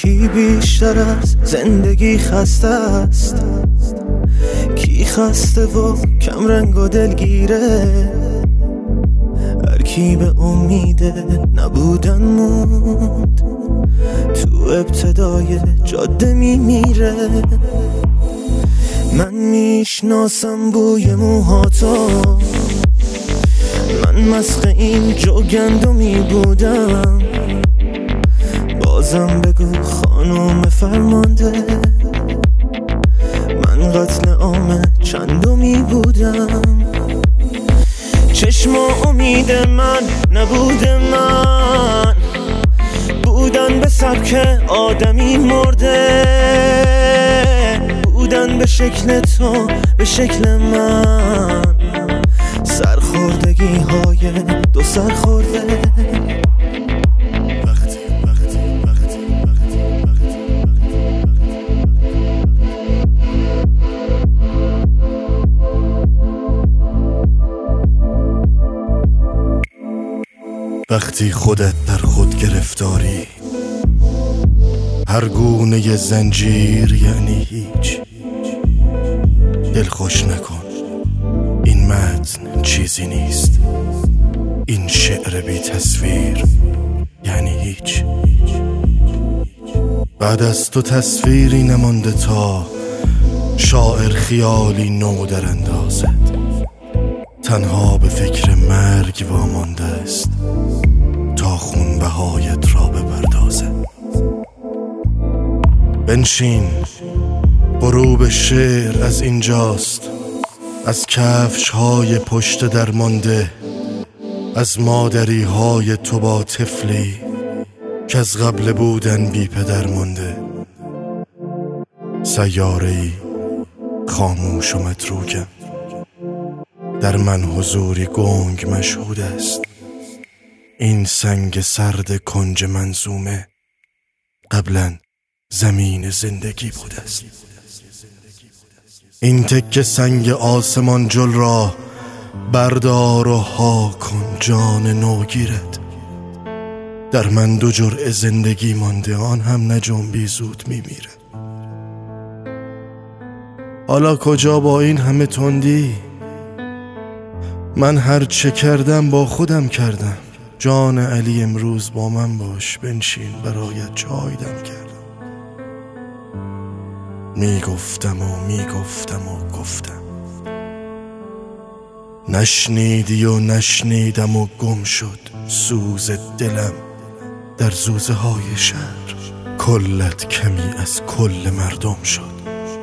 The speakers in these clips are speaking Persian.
کی بیشتر از زندگی خسته است؟ کی خسته و کم رنگ و دلگیره؟ هر کی به امید نبودن موند تو ابتدای جاده میمیره. من میشناسم بوی موهاتو، من مسخ این جوگندمی بودم. بازم بگو خانم فرمانده، من قتل عام چندمی بودم. چشم و امید من نبود، من بودن به سبک آدمی مرده، بودن به شکل تو به شکل من، سرخوردگی های دو سرخورده. وقتی خودت در خود گرفتاری، هر گونه زنجیر یعنی هیچ. دل خوش نکن، این متن چیزی نیست. این شعر بی تصویر یعنی هیچ. بعد از تو تصویری نمانده تا شاعر خیالی نو در اندازد. تنها به فکر مرگ وامانده است تا خونبهایت را بپردازد. بنشین، غروب شعر از اینجاست، از کفش های پشت درمانده، از مادری های تو با طفلی که از قبل بودن بی پدر مانده. سیاره‌ای خاموش و متروکم، در من حضوری گنگ مشهود است. این سنگ سرد کنج منظومه قبلا زمین زندگی بود است. این تکه سنگ آسمان جل را بردار و ها کن جان نوگیرت. در من 2 جرعه زندگی مانده، آن هم نجنبی زود میمیره. حالا کجا با این همه تندی؟ من هر چه کردم با خودم کردم. جان علی امروز با من باش، بنشین برایت چای دم کردم. میگفتم و گفتم، نشنیدی و نشنیدم و گم شد سوز دلم در زوزه های شهر. کلت کمی از کل مردم شد.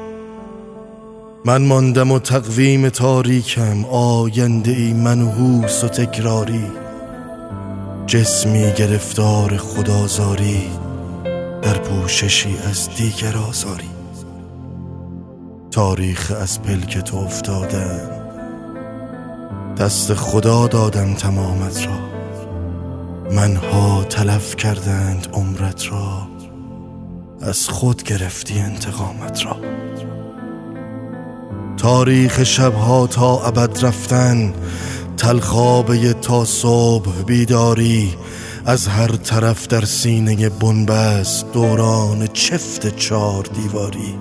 من ماندم و تقویم تاریکم، آینده ای منحوس و تکراری. جسمی گرفتار خدازاری، در پوششی از دیگر آزاری. تاریخ از پلک تو افتادم، دست خدا دادم تمامت را. منها تلف کردند عمرت را، از خود گرفتی انتقامت را. تاریخ شبها تا ابد رفتن، تلخابه تا صبح بیداری. از هر طرف در سینه بنبست دوران چفت 4 دیواری.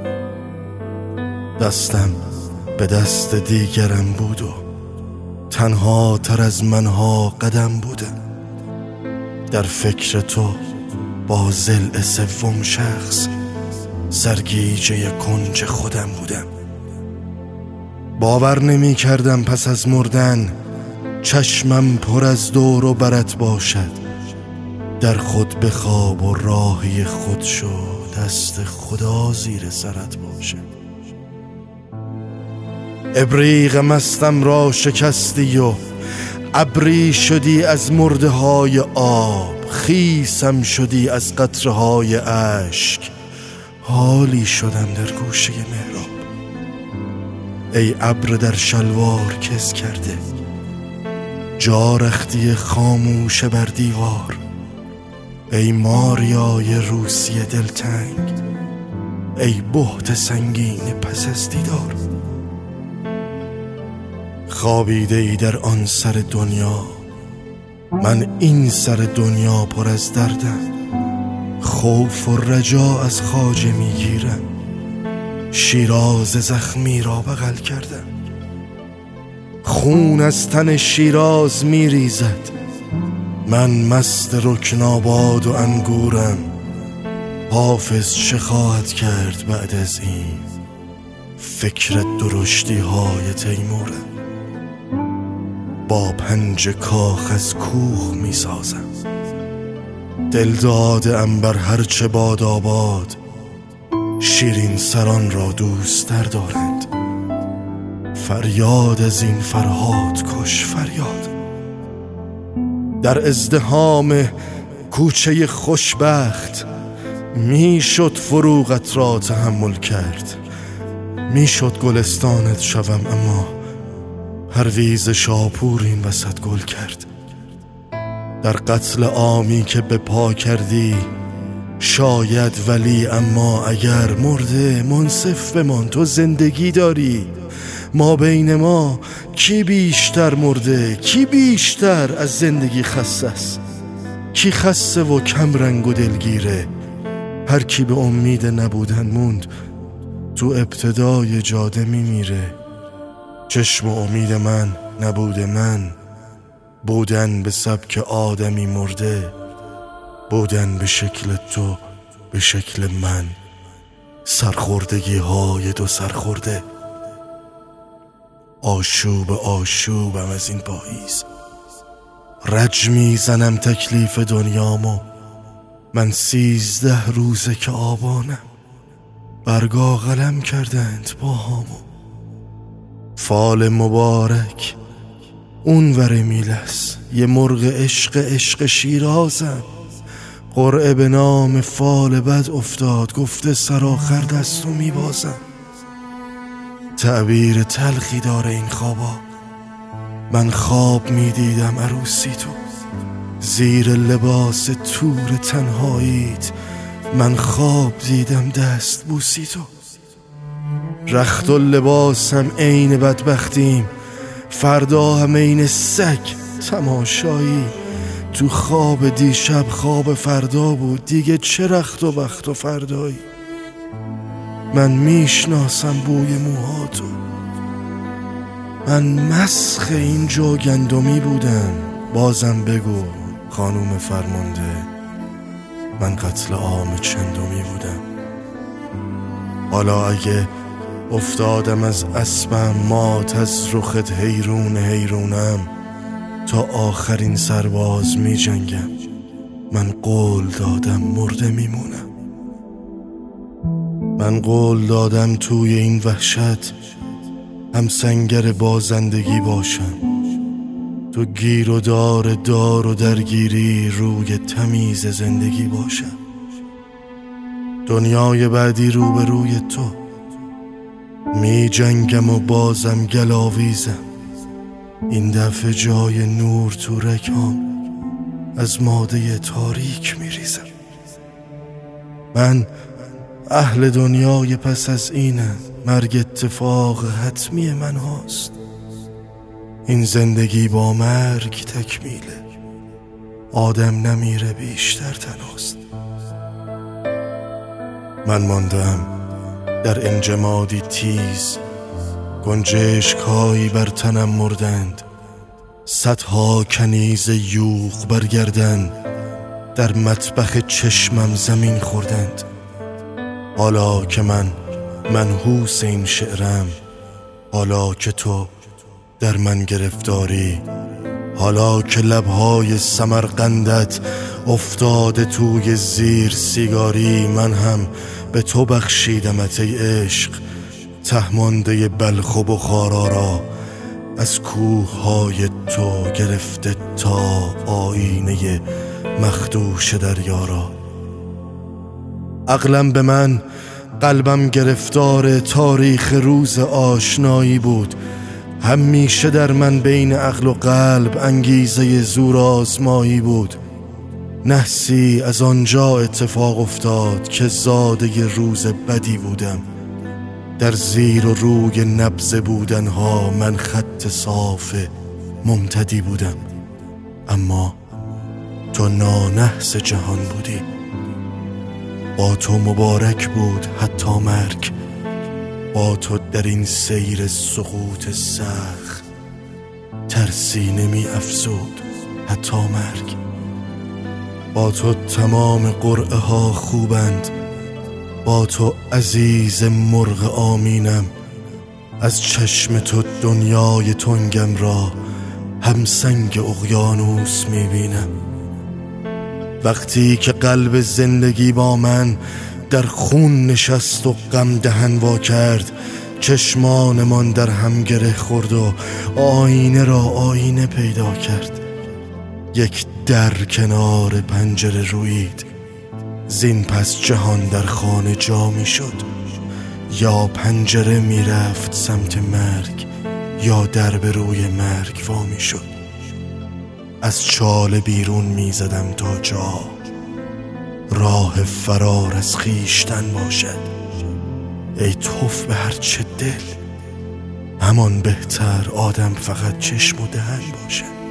دستم به دست دیگرم بود و تنها تر از منها قدم بودم. در فکر تو با ضلع 3 شخص سرگیجه کنج خودم بودم. باور نمی کردم پس از مردن چشمم پر از دور و برت باشد. در خود بخواب و راهی خود شو، دست خدا زیر سرت باشد. ابریق مستم را شکستی و ابری شدی از مرده های آب. خیسم شدی از قطره های اشک، حالی شدم در گوشه محراب. ای ابر در شلوار کس کرده، جا رختی خاموش بر دیوار. ای ماریای روسی دلتنگ، ای بهت سنگین پس از دیدار. خوابیده ای در آن سر دنیا، من این سر دنیا پر از دردم. خوف و رجا از خواجه میگیرم، شیراز زخمی را بغل کردم. خون از تن شیراز میریزد، من مست رکناباد و انگورم. حافظ چه خواهد کرد بعد از این؟ فکر درشتی های تیمورم. با پنج کاخ از کوه می سازم، دل دادم بر هرچه باد آباد. شیرین سران را دوست تر دارند، فریاد از این فرهاد کش فریاد. در ازدحام کوچه خوشبخت میشد فروغت را تحمل کرد. میشد گلستانت شوم، اما پرویز شاپور این وسط گل کرد. در قتل عامی که به پا کردی شاید، ولی اما اگر مرده منصف بمان، تو زندگی داری. ما بین ما کی بیشتر مرده، کی بیشتر از زندگی خسته است؟ کی خسته و کم رنگ و دلگیره؟ هر کی به امید نبودن موند، تو ابتدای جاده میمیره. چشم و امید من نبوده، من بودن به سبک آدمی مرده، بودن به شکل تو، به شکل من. سرخوردگی های دو سرخورده، آشوب آشوبم از این پاییز. رج میزنم تکلیف دنیامو، من 13 روزه که آبانم. برگا قلم کردند باهامو، فال مبارک اون ور میلس. یه مرغ عشق شیرازم، قرعه به نام فال بد افتاد، گفته سرآخر دستو میبازم. تعبیر تلخی داره این خوابا، من خواب میدیدم عروسی تو، زیر لباس تور تنهاییت من خواب دیدم دست بوسی تو. رخت و لباسم عین بدبختیم، فردا هم عین سگ تماشایی. تو خواب دیشب خواب فردا بود، دیگه چه رخت و بخت و فردایی. من میشناسم بوی موهاتو، من مسخ این جو گندمی بودم. بازم بگو خانوم فرمانده، من قتل عام چندمی بودم. حالا اگه افتادم از اسبم، مات از رخت حیرونم، تا آخرین سرباز می جنگم. من قول دادم مرده میمونم، من قول دادم توی این وحشت هم سنگر بازندگی باشم. تو گیر و دار و درگیری روی تمیز زندگی باشم. دنیای بعدی روبروی تو می جنگم و بازم گلاویزم. این دفعه جای نور تو رگام از ماده تاریک می ریزم. من اهل دنیای پس از اینم، مرگ اتفاق حتمی من هاست. این زندگی با مرگ تکمیله، آدم نمیره بیشتر تنهاست. من ماندم در انجمادی تیز، گنجشک‌هایی بر تنم مردند. صدها کنیز یوغ برگردن در مطبخ چشمم زمین خوردند. حالا که من منحوس این شعرم، حالا که تو در من گرفتاری، حالا که لبهای سمرقندت افتاده توی زیر سیگاری، من هم به تو بخشیدمت ای عشق، تهمانده بلخ و بخارا را از کوههای تو گرفته تا آینه مخدوش دریا را. عقلم به من، قلبم گرفتار تاریخ روز آشنایی بود. همیشه در من بین عقل و قلب انگیزه زور آزمایی بود. نحسی از آنجا اتفاق افتاد که زاده روز بدی بودم. در زیر و روی نبض بودنها من خط صاف ممتدی بودم. اما تو نانحس جهان بودی، با تو مبارک بود حتی مرگ، با تو در این سیر سقوط سخت ترسی نمی افزود حتی مرگ. با تو تمام قرعه ها خوبند، با تو عزیز مرغ آمینم، از چشم تو دنیای تنگم را همسنگ اقیانوس میبینم. وقتی که قلب زندگی با من در خون نشست و غم دهن وا کرد، چشمانمان در هم گره خورد و آینه را آینه پیدا کرد. یک در کنار پنجره رویید، زین پس جهان در خانه جا می شد. یا پنجره می رفت سمت مرگ، یا در به روی مرگ وا می شد. از چاله بیرون می زدم تا جا راه فرار از خیشتن باشد. ای توف به هر چه دل، همان بهتر آدم فقط چشم و دهن باشد.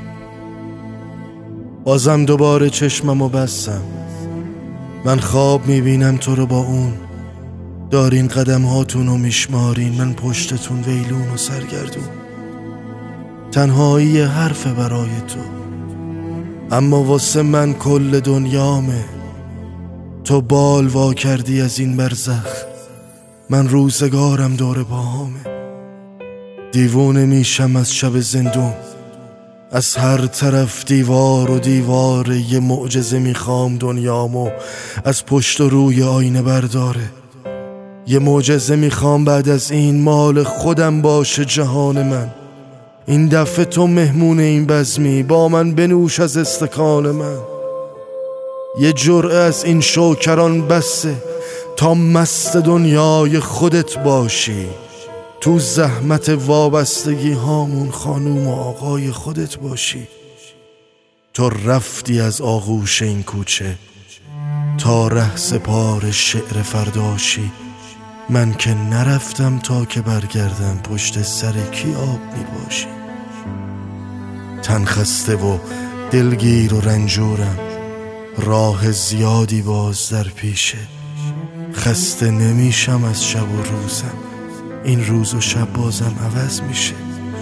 بازم دوباره چشممو بستم، من خواب میبینم تو رو با اون، دارین قدم هاتونو میشمارین، من پشتتون ویلون و سرگردون. تنهایی حرف برای تو، اما واسه من کل دنیامه. تو بال وا کردی از این برزخ، من روزگارم دور پاهامه. دیوونه میشم از شب زندون، از هر طرف دیوار و دیوار. یه معجزه میخوام دنیامو از پشت و روی آینه برداره. یه معجزه میخوام بعد از این مال خودم باشه جهان من. این دفعه تو مهمون این بزمی، با من بنوش از استکان من. یه جرعه از این شوکران بسه تا مست دنیای خودت باشی. تو زحمت وابستگی هامون خانوم و آقای خودت باشی. تو رفتی از آغوش این کوچه تا ره سپار شعر فرداشی. من که نرفتم تا که برگردم، پشت سر کی آب می باشی. تن خسته و دلگیر و رنجورم، راه زیادی باز در پیشه. خسته نمیشم از شب و روزم، این روز و شب بازم عوض میشه.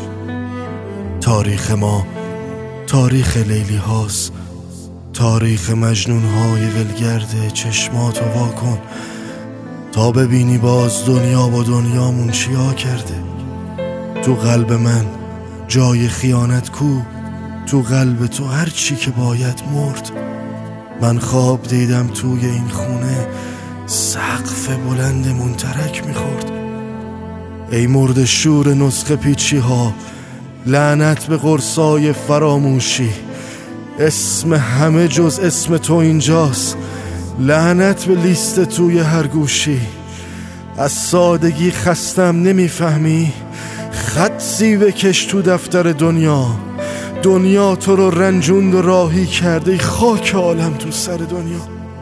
تاریخ ما تاریخ لیلی هاست، تاریخ مجنون های ولگرده. چشماتو وا کن تا ببینی باز دنیا با دنیامون چیا کرده. تو قلب من جای خیانت کو، تو قلب تو هر چی که باید مرد. من خواب دیدم توی این خونه سقف بلندمون ترک میخورد. ای مرد شور نسخه پیچی ها، لعنت به قرصای فراموشی. اسم همه جز اسم تو اینجاست، لعنت به لیست توی هر گوشی. از سادگی خستم نمیفهمی، خطی بکش تو دفتر دنیا. دنیا تو رو رنجوند و راهی کرده، خاک عالم تو سر دنیا.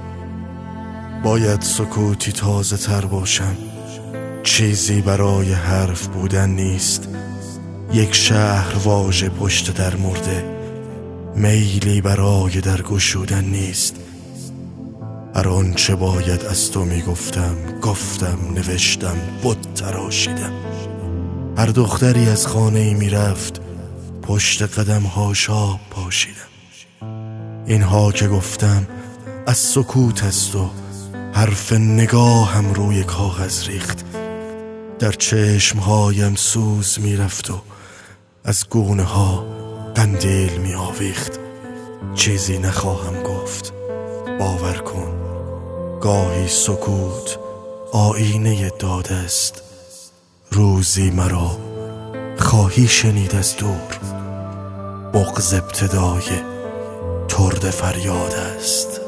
باید سکوتی تازه تر باشم، چیزی برای حرف بودن نیست. یک شهر واژه پشت در مرده، میلی برای در گشودن نیست. هر آنچه باید از تو میگفتم گفتم، نوشتم بت تراشیدم. هر دختری از خانه ای میرفت، پشت قدم هاش آب پاشیدم. اینها که گفتم از سکوت است و حرف نگاهم روی کاغذ ریخت. در چشمهایم سوز میرفت و از گونه ها قندیل می آویخت. چیزی نخواهم گفت، باور کن. گاهی سکوت آینه داده است، روزی مرا خواهی شنید از دور. بغض ابتدای ترد فریاد است.